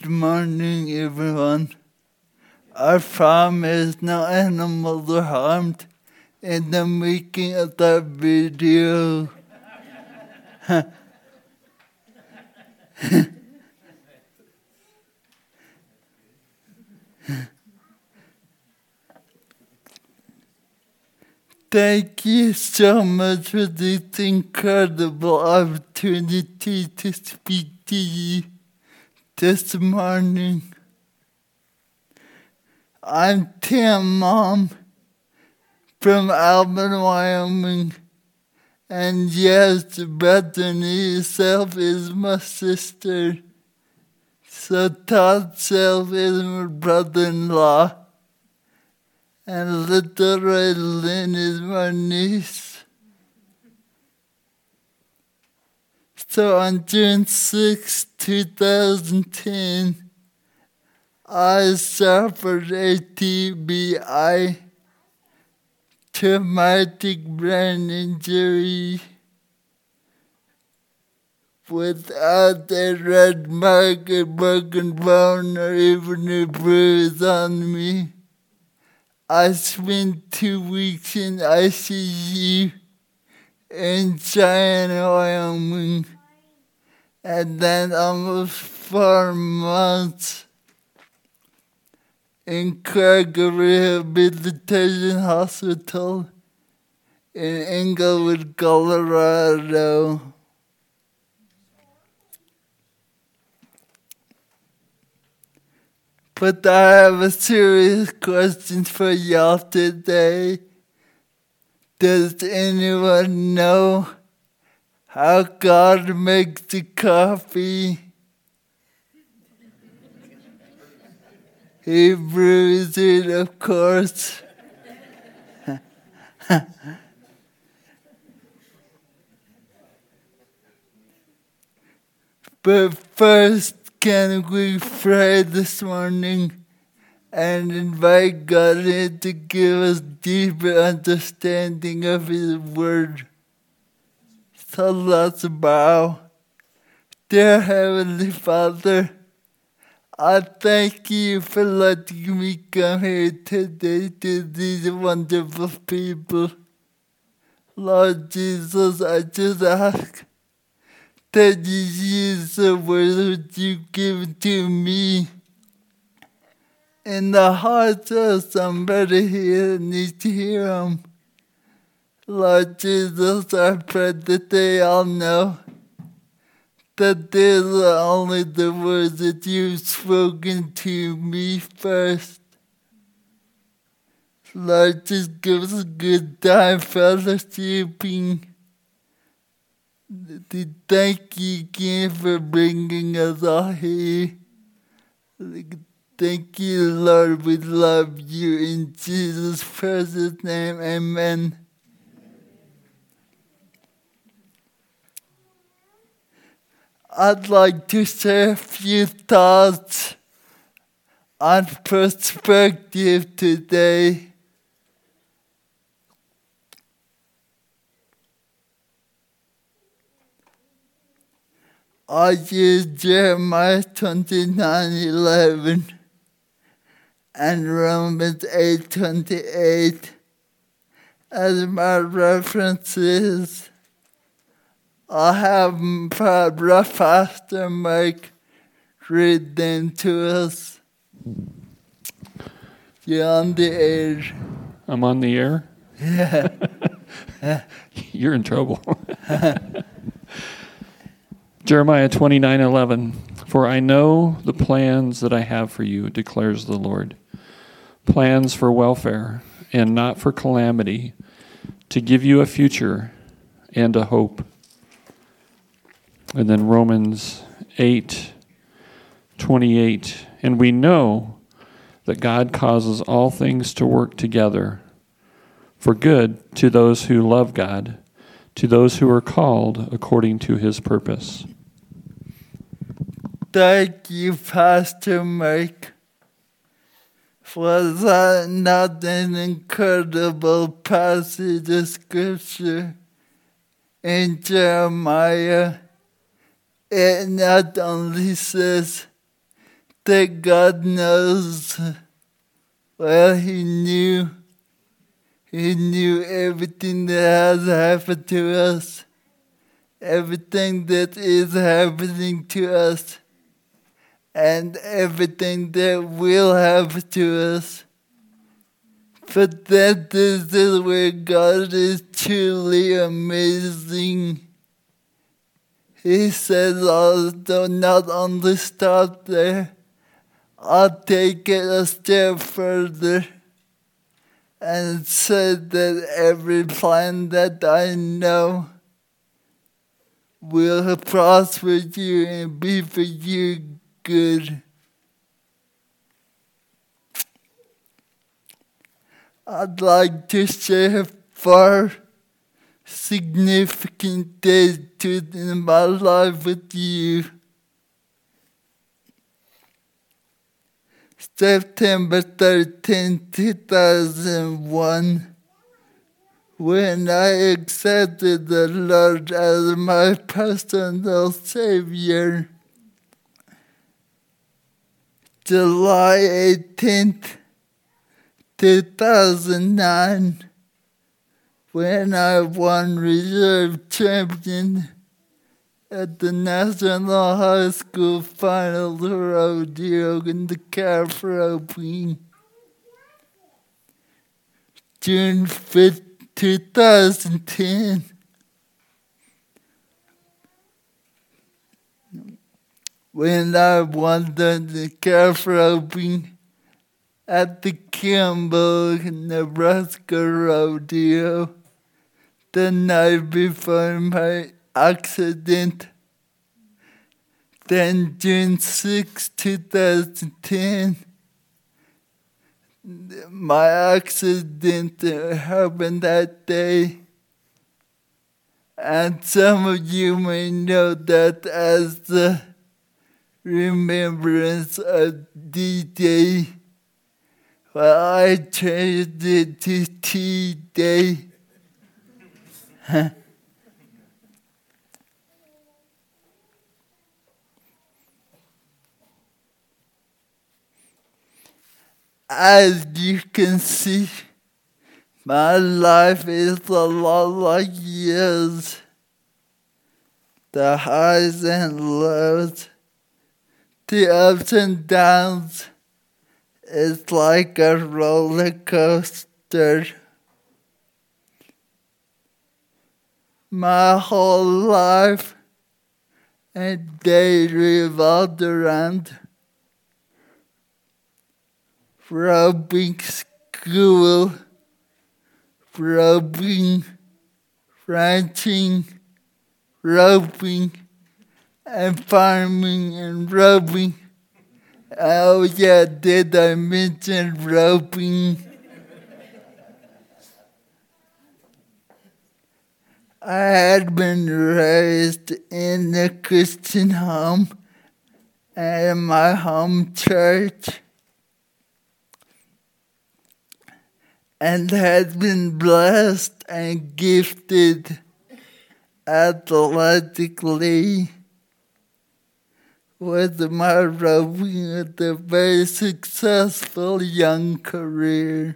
Good morning, everyone. I promise no animals were harmed in the making of that video. Thank you so much for this incredible opportunity to speak to you this morning. I'm Tim Mom from Albin, Wyoming. And yes, Bethany herself is my sister. So Todd self is my brother-in-law. And little Red Lynn is my niece. So on June 6, 2010, I suffered a TBI, traumatic brain injury, without a red mark, a broken bone, or even a bruise on me. I spent 2 weeks in ICU in Cheyenne, Wyoming, and then almost 4 months in Craig Rehabilitation Hospital in Englewood, Colorado. But I have a serious question for y'all today. Does anyone know how God makes the coffee? He brews it, of course. But first, can we pray this morning and invite God in to give us deeper understanding of His Word? So let's bow. Dear Heavenly Father, I thank you for letting me come here today to these wonderful people. Lord Jesus, I just ask that you use the words you've given to me in the hearts of somebody here that needs to hear them. Lord Jesus, I pray that they all know that these are only the words that you've spoken to me first. Lord, just give us a good time fellowshipping. Thank you again for bringing us all here. Thank you, Lord. We love you. In Jesus' precious name, amen. I'd like to share a few thoughts on perspective today. I use Jeremiah 29:11 and Romans 8:28 as my references. I'll have Pastor Mike read them to us. You're on the air. I'm on the air? Yeah. You're in trouble. Jeremiah 29:11. For I know the plans that I have for you, declares the Lord. Plans for welfare and not for calamity, to give you a future and a hope. And then Romans 8:28. And we know that God causes all things to work together for good to those who love God, to those who are called according to His purpose. Thank you, Pastor Mike. Was that not an incredible passage of Scripture in Jeremiah? It not only says that God knows. Well, He knew everything that has happened to us, everything that is happening to us, and everything that will happen to us. But that is where God is truly amazing. He says also not only stop there, I'll take it a step further and said that every plan that I know will prosper you and be for you good. I'd like to share 4 significant days in my life with you. September 13, 2001, when I accepted the Lord as my personal Savior. July 18th, 2009, when I won reserve champion at the National High School Finals Rodeo in the calf roping. June 5th, 2010, when I won the calf roping at the Kimball, Nebraska Rodeo the night before my accident. Then June 6, 2010, my accident happened that day. And some of you may know that as the remembrance of D-Day. Well, I changed it to T-Day. As you can see, my life is a lot like yours. The highs and lows, the ups and downs. It's like a roller coaster. My whole life and day revolved around roping school, roping, ranching, roping, and farming and roping. Oh yeah, did I mention roping? I had been raised in a Christian home and my home church, and had been blessed and gifted athletically with my roping with a very successful young career.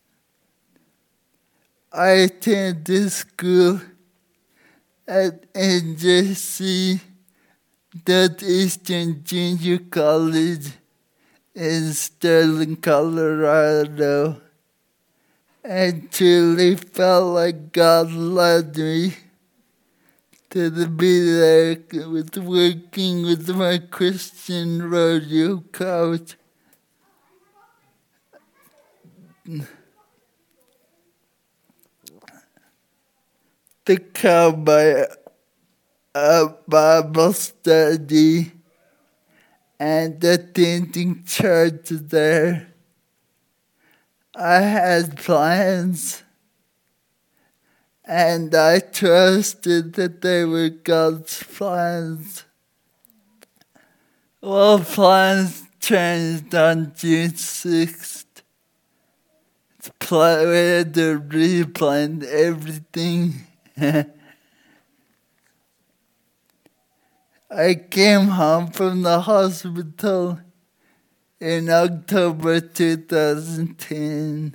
I attended school at NJC, that Eastern Junior College in Sterling, Colorado, and truly felt like God led me to be there with working with my Christian rodeo coach. The cowboy Bible study and attending church there. I had plans, and I trusted that they were God's plans. Well, plans changed on June 6th. We had to replan everything. I came home from the hospital in October 2010.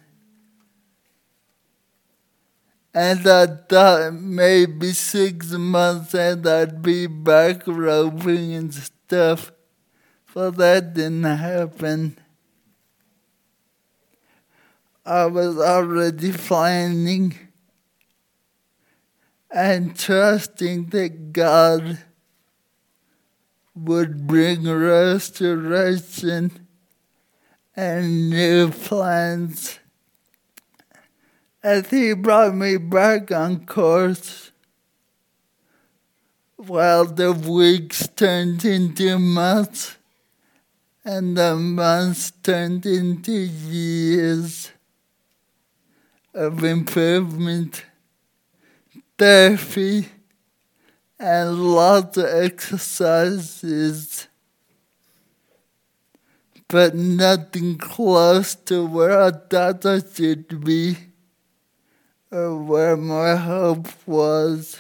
And I thought maybe 6 months and I'd be back roping and stuff. But that didn't happen. I was already planning and trusting that God would bring restoration and new plans. As He brought me back on course, while the weeks turned into months and the months turned into years of improvement, therapy, and lots of exercises, but nothing close to where I thought I should be or where my hope was.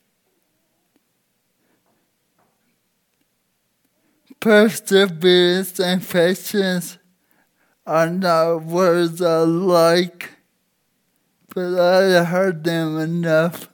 Perseverance and patience are not words I like, but I heard them enough.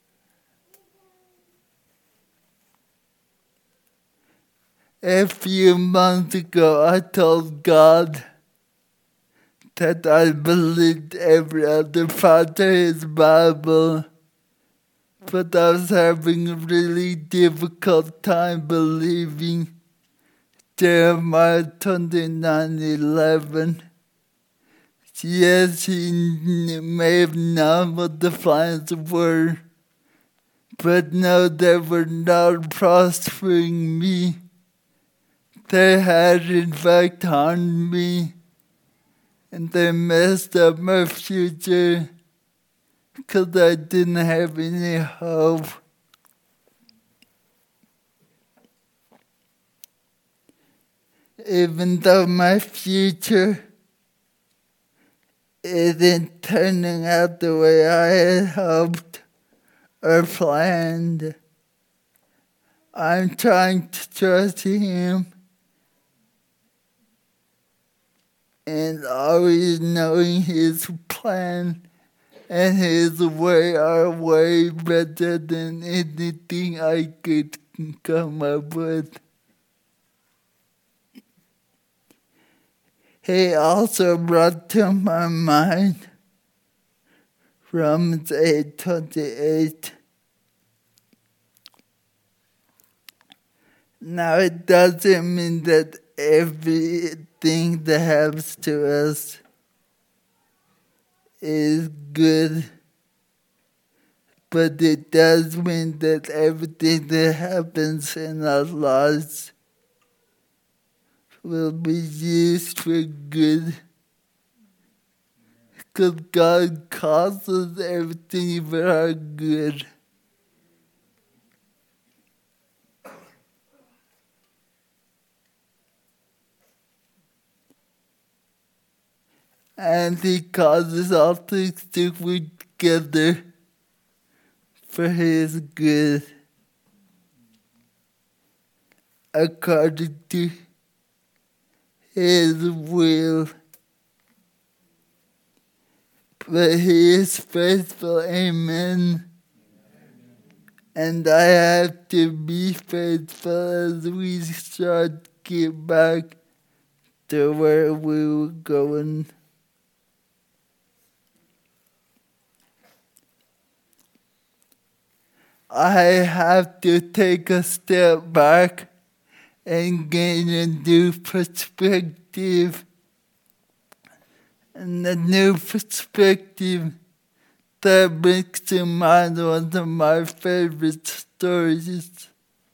A few months ago, I told God that I believed every other part of His Bible, but I was having a really difficult time believing Jeremiah 29:11. Yes, He may have known what the plans were, but no, they were not prospering me. They had in fact harmed me, and they messed up my future because I didn't have any hope. Even though my future isn't turning out the way I had hoped or planned, I'm trying to trust Him and always knowing His plan and His way are way better than anything I could come up with. He also brought to my mind Romans 8:28. Now it doesn't mean that everything that happens to us is good, but it does mean that everything that happens in our lives will be used for good, because God causes everything for our good. And He causes all things to work together for His good, according to His will. But He is faithful, amen. And I have to be faithful as we start to get back to where we were going. I have to take a step back and gain a new perspective. And the new perspective that brings to mind one of my favorite stories.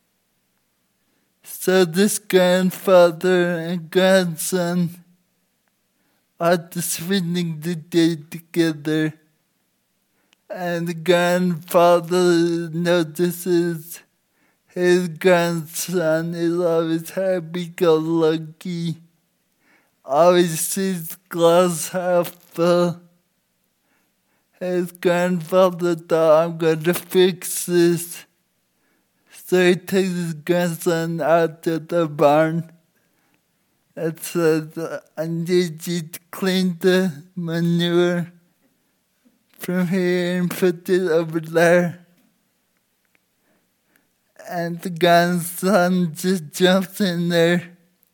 So this grandfather and grandson are spending the day together. And the grandfather notices his grandson is always happy-go-lucky, always sees glass half full. His grandfather thought, I'm going to fix this. So he takes his grandson out to the barn It says, I need you to clean the manure from here and put it over there. And the grandson just jumps in there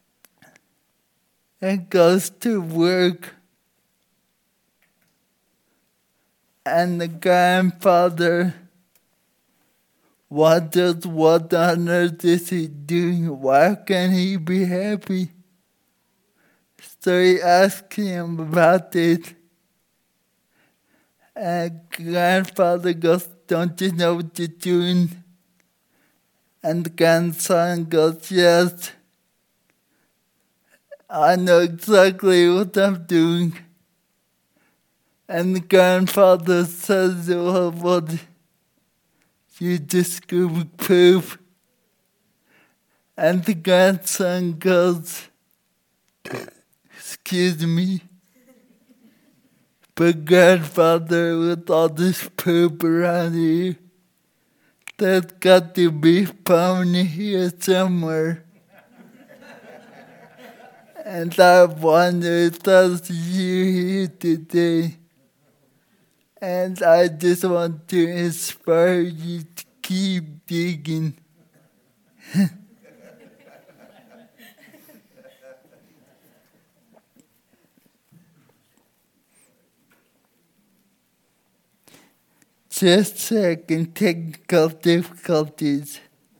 and goes to work. And the grandfather wonders what on earth is he doing? Why can't he be happy? So he asks him about it. And grandfather goes, don't you know what you're doing? And the grandson goes, yes, I know exactly what I'm doing. And the grandfather says, well, what, you just scoop poop? And the grandson goes, excuse me, but grandfather, with all this poop around here, there's got to be found here somewhere. And I wonder if that's you here today. And I just want to inspire you to keep digging. Just a second, technical difficulties.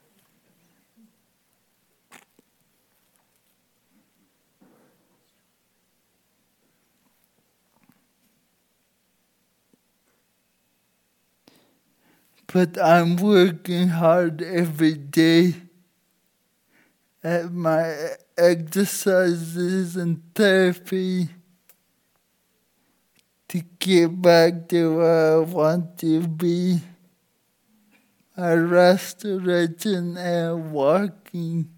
But I'm working hard every day at my exercises and therapy to get back to where I want to be. My restoration and walking.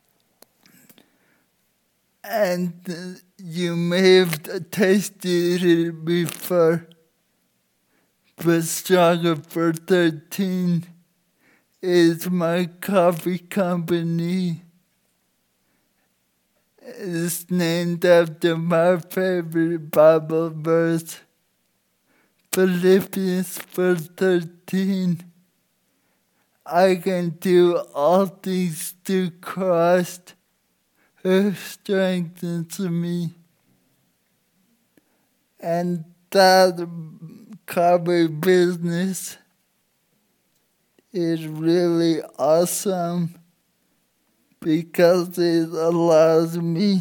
And you may have tasted it before, but Stronger for 13 is my coffee company. It's named after my favorite Bible verse, Philippians 4:13. I can do all things through Christ who strengthens me. And that coffee business is really awesome because it allows me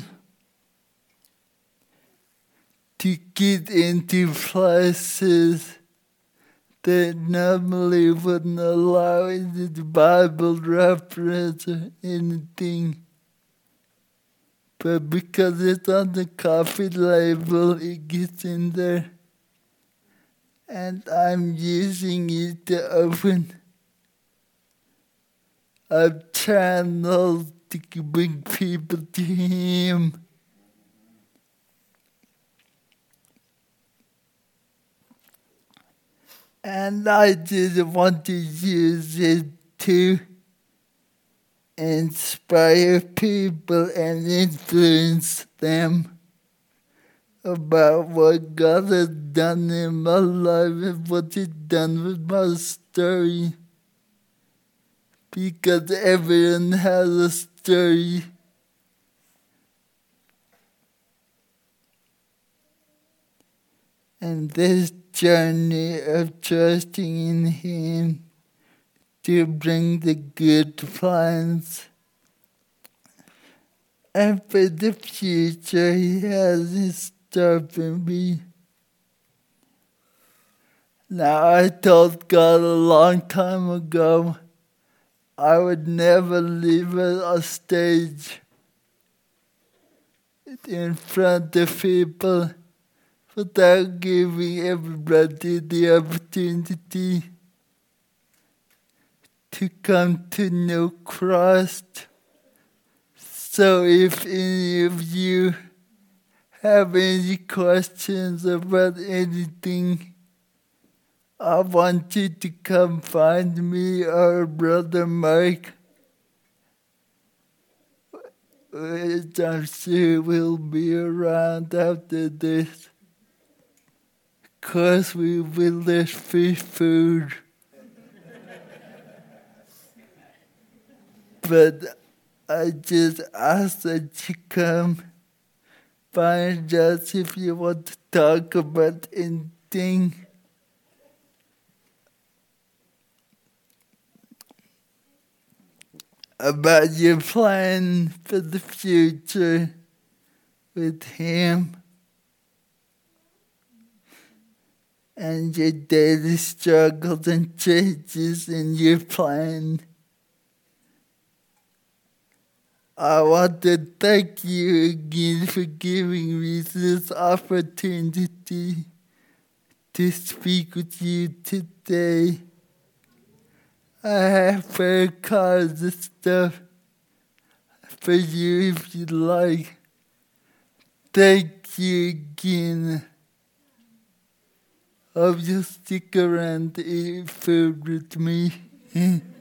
to get into places that normally wouldn't allow in the Bible reference or anything. But because it's on the coffee label, it gets in there. And I'm using it to open up channels to bring people to Him. And I just want to use it to inspire people and influence them about what God has done in my life and what He's done with my story. Because everyone has a story. And this journey of trusting in Him to bring the good plans and for the future He has in store for me. Now, I told God a long time ago I would never leave a stage in front of people without giving everybody the opportunity to come to know Christ. So if any of you have any questions about anything, I want you to come find me or Brother Mike. which I'm sure will be around after this. Cause we will let free food. But I just ask that you come find us if you want to talk about anything. About your plan for the future with him and your daily struggles and changes in your plan. I want to thank you again for giving me this opportunity to speak with you today. I have prayer cards and stuff for you if you'd like. Thank you again. Hope you'll stick around to eat food with me.